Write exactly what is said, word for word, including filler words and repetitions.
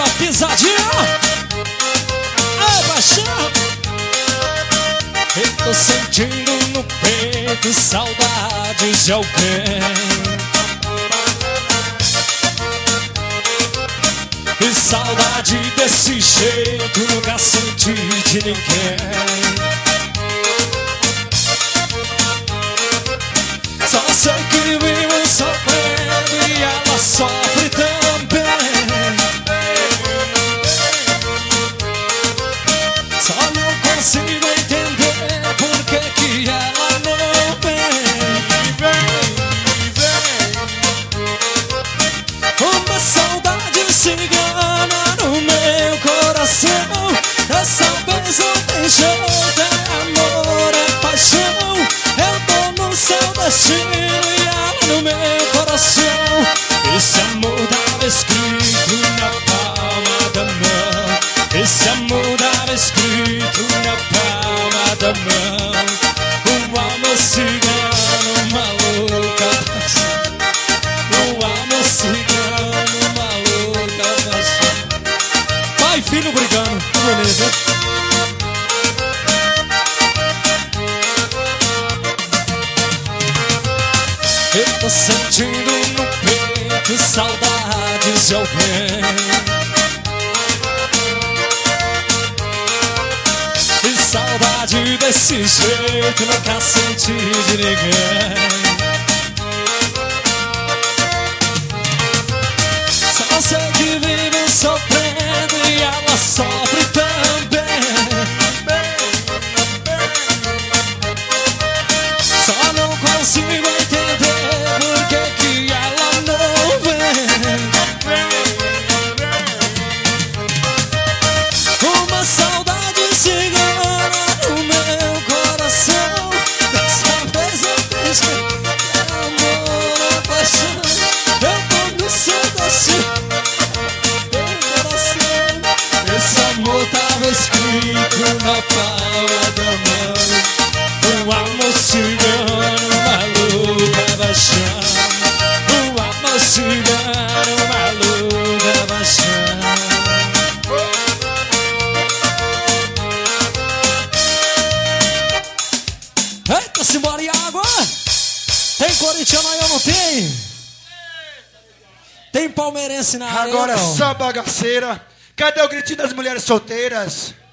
na pisadinha. Ai, paixão. Eu tô sentindo no peito saudades de alguém. E saudade desse jeito nunca senti de ninguém. Só sei que vivo sofrendo e ela sofre também. Só não consigo entender por que que ela não vem. Uma saudade cigana no meu coração. Dessa vez não tem jeito, é amor, é paixão. Eu tô no seu destino e ela no meu coração. Esse amor tava escrito na palma da mão. Esse amor tava escrito na palma da mão. Um amor cigano, maluca paixão. Um amor cigano, maluca paixão. Pai e filho brigando, que beleza. Eu tô sentindo no peito saudades de alguém. E saudade desse jeito nunca senti de ninguém. Só sei que vivo sofrendo e ela sofre também. Só não consigo entender por que que ela não vem. Uma saudade cigana no meu coração. Dessa vez eu deixei amor, é paixão. Eu tô no seu destino, meu coração. Esse amor tava escrito na palma da mão. Um amor cigano, maluco, é paixão. Um amor cigano, maluco, é paixão. Eita, simbora e água. Tem corintiano aí ou não tem? Tem palmeirense na área. Agora só bagaceira. Cadê o gritinho das mulheres solteiras?